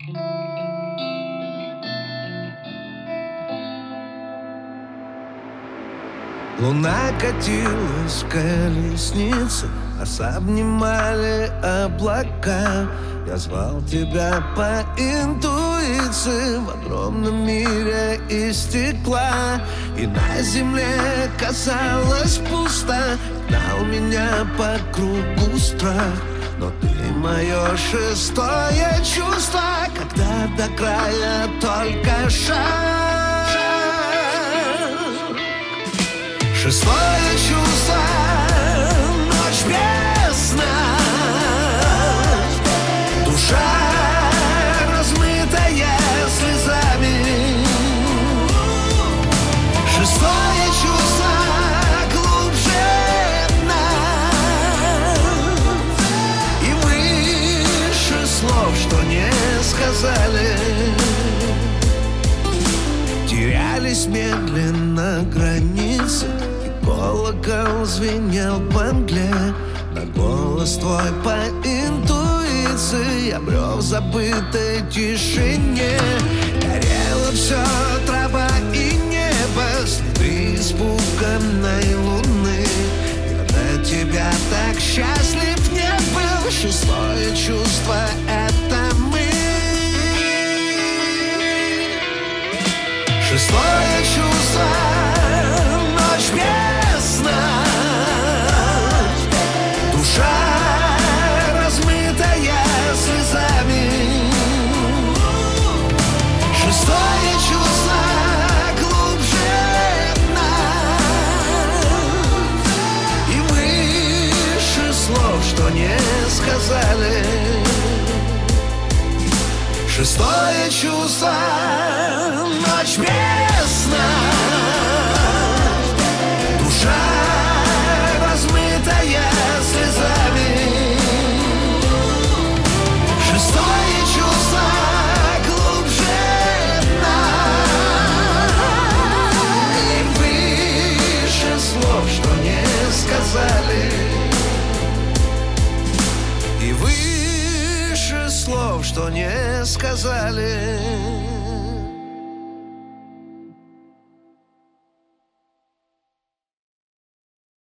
Луна катилась в колеснице, нас обнимали облака. Я звал тебя по интуиции в огромном мире из стекла. И на земле казалось пусто, гнал меня по кругу страх. Но ты мое шестое чувство, когда до края только шаг. Шестое чувство, ночь без сна, душа размытая слезами. Шестое чувство глубже дна и выше слов, что не сказали. Терялись медленно границы, колокол звенел по мгле. На голос твой по интуиции я брел в забытой тишине. Горело все, трава и небо, следы испуганной луны. Я до тебя так счастлив не был. Шестое чувство — это мы. Шестое чувство, ночь без сна, душа размытая слезами. Шестое чувство глубже дна и выше слов, что не сказали. Шестое чувство, ночь без сна, душа размытая слезами. Шестое чувство глубже дна и выше слов, что не сказали. И выше слов, что не сказали.